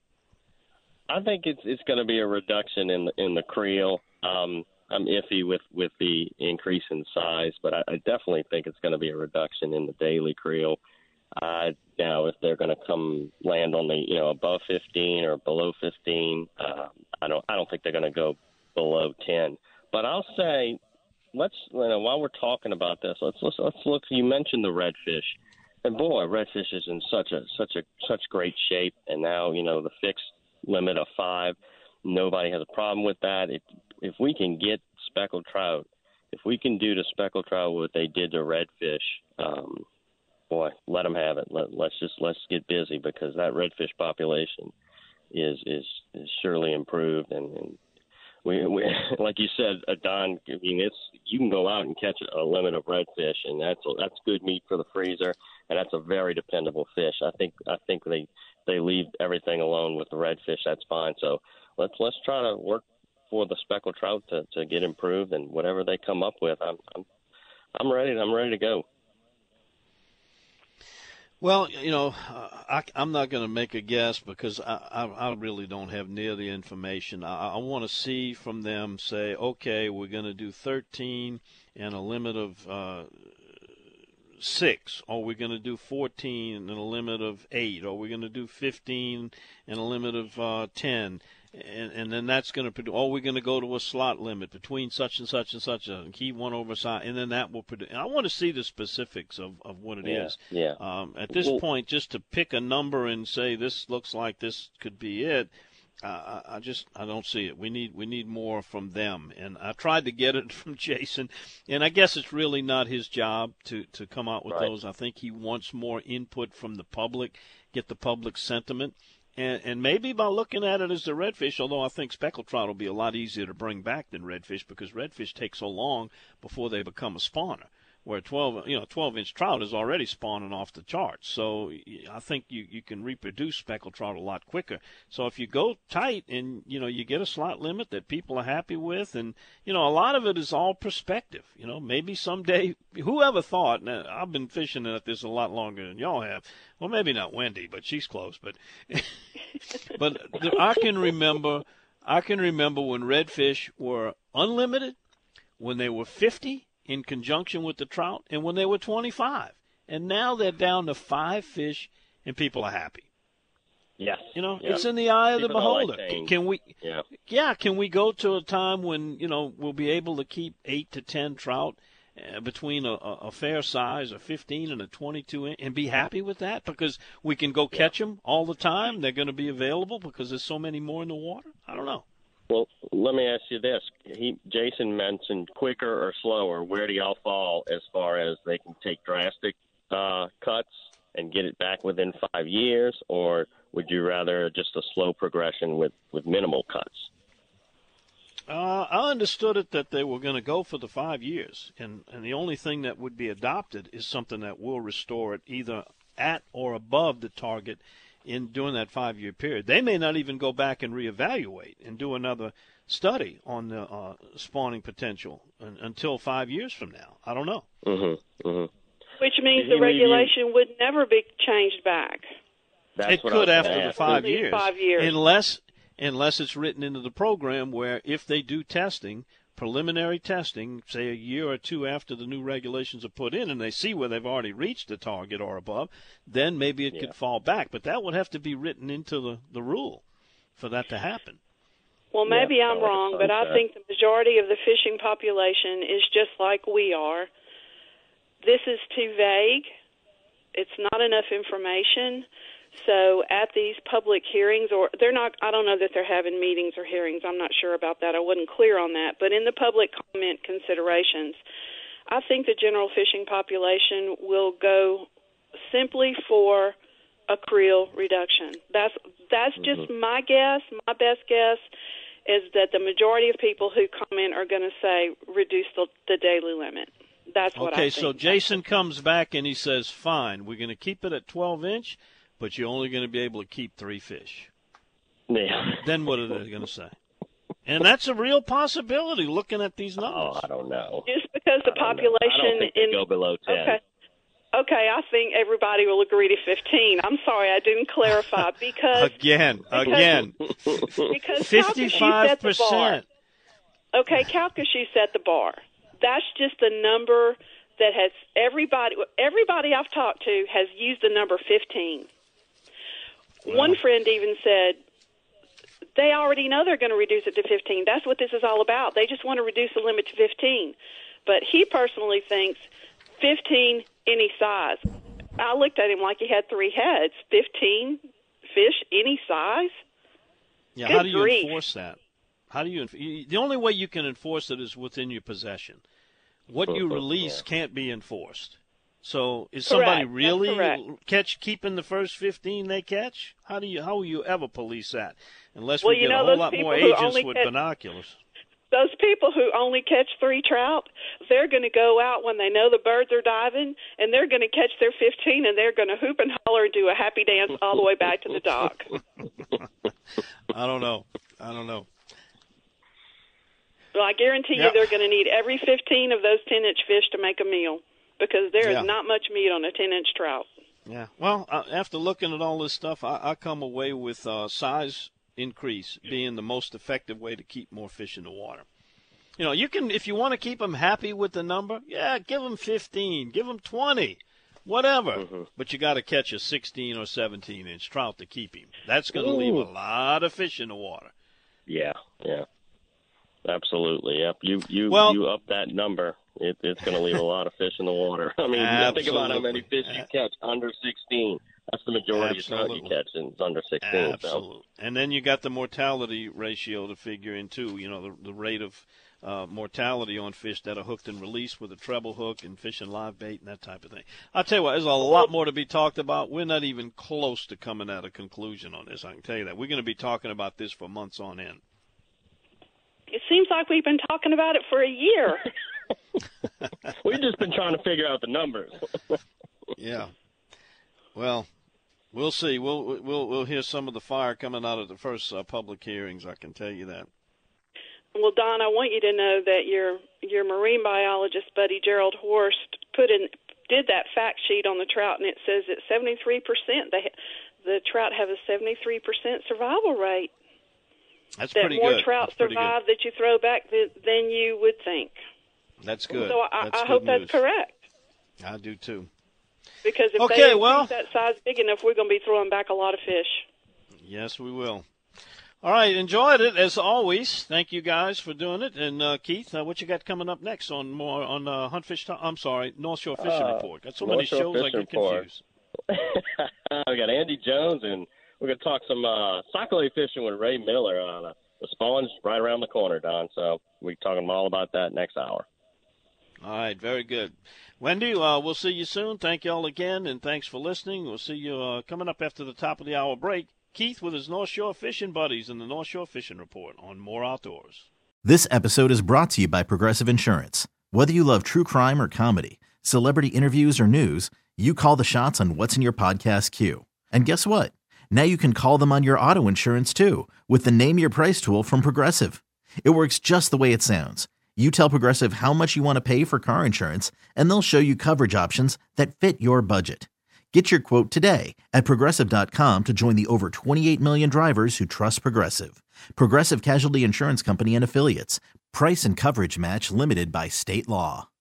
[SPEAKER 4] I think it's it's going to be a reduction in the, in the creel. Um, I'm iffy with, with the increase in size, but I, I definitely think it's going to be a reduction in the daily creel. Uh, now, if they're going to come land on the you know above fifteen or below fifteen, uh, I don't I don't think they're going to go below ten. But I'll say, let's you know, while we're talking about this, let's let's let's look. You mentioned the redfish, and boy, redfish is in such a such a such great shape, and now you know the fixed limit of five. Nobody has a problem with that. It, if we can get speckled trout, if we can do to speckled trout what they did to redfish, um, boy, let them have it. Let, let's just let's get busy, because that redfish population is is, is surely improved. And, and we, we, like you said, uh, Don, I mean, it's you can go out and catch a limit of redfish, and that's that's good meat for the freezer, and that's a very dependable fish. I think I think they they leave everything alone with the redfish. That's fine. So let's let's try to work for the speckled trout to, to get improved, and whatever they come up with, I'm I'm I'm ready. I'm ready to go.
[SPEAKER 2] Well, you know, I, I'm not going to make a guess because I, I, I really don't have near the information. I, I want to see from them say, okay, we're going to do thirteen and a limit of uh, six, or we're going to do fourteen and a limit of eight, or we're going to do fifteen and a limit of uh, ten. And, and then that's going to produce, oh, we're going to go to a slot limit between such and such and such, and keep one overside, and then that will produce. And I want to see the specifics of, of what it
[SPEAKER 4] yeah,
[SPEAKER 2] is.
[SPEAKER 4] Yeah.
[SPEAKER 2] Um, at this
[SPEAKER 4] Well,
[SPEAKER 2] point, just to pick a number and say this looks like this could be it, uh, I, I just I don't see it. We need we need more from them. And I tried to get it from Jason, and I guess it's really not his job to, to come out with
[SPEAKER 4] Right.
[SPEAKER 2] those. I think he wants more input from the public, get the public sentiment. And, and maybe by looking at it as the redfish, although I think speckled trout will be a lot easier to bring back than redfish because redfish take so long before they become a spawner. where twelve, you know, twelve-inch trout is already spawning off the charts. So I think you, you can reproduce speckled trout a lot quicker. So if you go tight and, you know, you get a slot limit that people are happy with, and, you know, a lot of it is all perspective. You know, maybe someday, whoever thought, now I've been fishing at this a lot longer than y'all have. Well, maybe not Wendy, but she's close. But, but I can remember, I can remember when redfish were unlimited, when they were fifty, in conjunction with the trout, and when they were twenty-five. And now they're down to five fish, and people are happy.
[SPEAKER 4] Yes.
[SPEAKER 2] You know,
[SPEAKER 4] yep.
[SPEAKER 2] It's in the eye of
[SPEAKER 4] people
[SPEAKER 2] the beholder.
[SPEAKER 4] Like
[SPEAKER 2] can we
[SPEAKER 4] yeah.
[SPEAKER 2] yeah, can we go to a time when, you know, we'll be able to keep eight to ten trout uh, between a, a, a fair size, a fifteen and a twenty-two inch, and be happy with that because we can go catch them all the time? They're going to be available because there's so many more in the water? I don't know.
[SPEAKER 4] Well, let me ask you this. He, Jason mentioned quicker or slower. Where do y'all fall as far as they can take drastic uh, cuts and get it back within five years, or would you rather just a slow progression with, with minimal cuts?
[SPEAKER 2] Uh, I understood it that they were going to go for the five years, and, and the only thing that would be adopted is something that will restore it either at or above the target in during that five-year period. They may not even go back and reevaluate and do another study on the uh, spawning potential un- until five years from now. I don't know.
[SPEAKER 4] Mm-hmm. Mm-hmm.
[SPEAKER 3] Which means
[SPEAKER 4] You-
[SPEAKER 3] the regulation
[SPEAKER 4] you-
[SPEAKER 3] would never be changed back.
[SPEAKER 4] That's
[SPEAKER 2] It
[SPEAKER 4] what I was
[SPEAKER 2] could
[SPEAKER 4] gonna
[SPEAKER 2] after the
[SPEAKER 4] ask.
[SPEAKER 2] five
[SPEAKER 3] At least
[SPEAKER 2] years,
[SPEAKER 3] five years.
[SPEAKER 2] unless unless it's written into the program where if they do testing, preliminary testing, say a year or two after the new regulations are put in, and they see where they've already reached the target or above, then maybe it
[SPEAKER 4] Yeah.
[SPEAKER 2] could fall back. But that would have to be written into the, the rule for that to happen.
[SPEAKER 3] Well, maybe
[SPEAKER 4] Yeah,
[SPEAKER 3] I'm
[SPEAKER 4] like a
[SPEAKER 3] wrong, but I
[SPEAKER 4] sunset.
[SPEAKER 3] think the majority of the fishing population is just like we are. This is too vague. It's not enough information. So at these public hearings, or they're not, I don't know that they're having meetings or hearings. I'm not sure about that. I wasn't clear on that. But in the public comment considerations, I think the general fishing population will go simply for a creel reduction. That's that's just
[SPEAKER 4] Mm-hmm.
[SPEAKER 3] my guess. My best guess is that the majority of people who comment are going to say reduce the, the daily limit. That's what I
[SPEAKER 2] Okay,
[SPEAKER 3] think.
[SPEAKER 2] so Jason comes back and he says, fine, we're going to keep it at twelve inch, but you're only going to be able to keep three fish.
[SPEAKER 4] Yeah.
[SPEAKER 2] Then what are they going to say? And that's a real possibility looking at these numbers.
[SPEAKER 4] Oh, I don't know.
[SPEAKER 3] Just because the
[SPEAKER 4] I don't know.
[SPEAKER 3] population
[SPEAKER 4] I don't think they
[SPEAKER 3] in
[SPEAKER 4] go below ten.
[SPEAKER 3] Okay. Okay, I think everybody will agree to fifteen. I'm sorry, I didn't clarify because
[SPEAKER 2] Again, again,
[SPEAKER 3] because
[SPEAKER 2] fifty-five
[SPEAKER 3] Calcasieu set the bar.
[SPEAKER 2] percent.
[SPEAKER 3] Okay, Calcasieu set the bar. That's just the number that has everybody. Everybody I've talked to has used the number fifteen. One friend even said they already know they're going to reduce it to fifteen. That's what this is all about. They just want to reduce the limit to fifteen. But he personally thinks fifteen any size. I looked at him like he had three heads. fifteen fish any size?
[SPEAKER 2] Yeah,
[SPEAKER 3] Good
[SPEAKER 2] how do you
[SPEAKER 3] grief.
[SPEAKER 2] enforce that? How do you? enf- The only way you can enforce it is within your possession. What you release can't be enforced. So is somebody
[SPEAKER 3] Correct. That's
[SPEAKER 2] really
[SPEAKER 3] correct.
[SPEAKER 2] catch keeping the first fifteen they catch? How do you? How will you ever police that? Unless
[SPEAKER 3] Well,
[SPEAKER 2] we
[SPEAKER 3] you
[SPEAKER 2] get
[SPEAKER 3] know
[SPEAKER 2] a whole
[SPEAKER 3] those
[SPEAKER 2] lot
[SPEAKER 3] people
[SPEAKER 2] more
[SPEAKER 3] who
[SPEAKER 2] agents
[SPEAKER 3] only
[SPEAKER 2] with
[SPEAKER 3] catch-
[SPEAKER 2] binoculars.
[SPEAKER 3] Those people who only catch three trout, they're going to go out when they know the birds are diving, and they're going to catch their fifteen, and they're going to hoop and holler and do a happy dance all the way back to the dock.
[SPEAKER 2] I don't know. I don't know.
[SPEAKER 3] Well, I guarantee you
[SPEAKER 2] Yeah.
[SPEAKER 3] they're going to need every fifteen of those ten-inch fish to make a meal because there is
[SPEAKER 2] Yeah.
[SPEAKER 3] not much meat on a ten-inch trout.
[SPEAKER 2] Yeah. Well, uh, after looking at all this stuff, I, I come away with uh, size increase being the most effective way to keep more fish in the water. You know, you can, if you want to keep them happy with the number, yeah, give them fifteen, give them twenty, whatever.
[SPEAKER 4] Mm-hmm.
[SPEAKER 2] But you got to catch a sixteen or seventeen inch trout to keep him. That's going to leave a lot of fish in the water.
[SPEAKER 4] Yeah, yeah. Absolutely. Yep. You you
[SPEAKER 2] Well-
[SPEAKER 4] you up that number, it, it's going to leave a lot of fish in the water. I mean, you think about how many fish you catch under sixteen. That's the majority of trout you
[SPEAKER 2] Absolutely.
[SPEAKER 4] catch, and it's under sixteen.
[SPEAKER 2] Absolutely. And then you got the mortality ratio to figure in too. You know, the the rate of uh, mortality on fish that are hooked and released with a treble hook and fishing live bait and that type of thing. I'll tell you what, there's a lot more to be talked about. We're not even close to coming at a conclusion on this. I can tell you that. We're going to be talking about this for months on end.
[SPEAKER 3] It seems like we've been talking about it for a year.
[SPEAKER 4] We've just been trying to figure out the numbers.
[SPEAKER 2] Yeah. Well, we'll see. We'll we'll we'll hear some of the fire coming out of the first uh, public hearings. I can tell you that.
[SPEAKER 3] Well, Don, I want you to know that your your marine biologist buddy Gerald Horst put in did that fact sheet on the trout, and it says that seventy-three percent they the trout have a seventy-three percent survival rate.
[SPEAKER 2] That's
[SPEAKER 3] that
[SPEAKER 2] pretty
[SPEAKER 3] more
[SPEAKER 2] good.
[SPEAKER 3] trout
[SPEAKER 2] that's
[SPEAKER 3] survive that you throw back th- than you would think.
[SPEAKER 2] That's good.
[SPEAKER 3] So I,
[SPEAKER 2] that's
[SPEAKER 3] I
[SPEAKER 2] good
[SPEAKER 3] hope
[SPEAKER 2] news.
[SPEAKER 3] that's correct.
[SPEAKER 2] I do too.
[SPEAKER 3] Because if
[SPEAKER 2] Okay,
[SPEAKER 3] they increase
[SPEAKER 2] well,
[SPEAKER 3] that size big enough, we're going to be throwing back a lot of fish.
[SPEAKER 2] Yes, we will. All right, enjoyed it as always. Thank you guys for doing it. And uh, Keith, uh, what you got coming up next on more on uh, Hunt Fish? I'm sorry, North Shore Fishing
[SPEAKER 4] uh,
[SPEAKER 2] Report. Got so
[SPEAKER 4] North
[SPEAKER 2] many
[SPEAKER 4] Shore
[SPEAKER 2] shows I
[SPEAKER 4] Fishing
[SPEAKER 2] get
[SPEAKER 4] Report.
[SPEAKER 2] confused.
[SPEAKER 4] We got Andy Jones, and we're going to talk some uh, sac-a-lait fishing with Ray Miller. Uh, the, the spawn's right around the corner, Don. So we're talking all about that next hour.
[SPEAKER 2] All right, very good. Wendy, uh, we'll see you soon. Thank you all again, and thanks for listening. We'll see you uh, coming up after the top of the hour break. Keith with his North Shore Fishing Buddies in the North Shore Fishing Report on More Outdoors.
[SPEAKER 1] This episode is brought to you by Progressive Insurance. Whether you love true crime or comedy, celebrity interviews or news, you call the shots on what's in your podcast queue. And guess what? Now you can call them on your auto insurance too with the Name Your Price tool from Progressive. It works just the way it sounds. You tell Progressive how much you want to pay for car insurance, and they'll show you coverage options that fit your budget. Get your quote today at Progressive dot com to join the over twenty-eight million drivers who trust Progressive. Progressive Casualty Insurance Company and Affiliates. Price and coverage match limited by state law.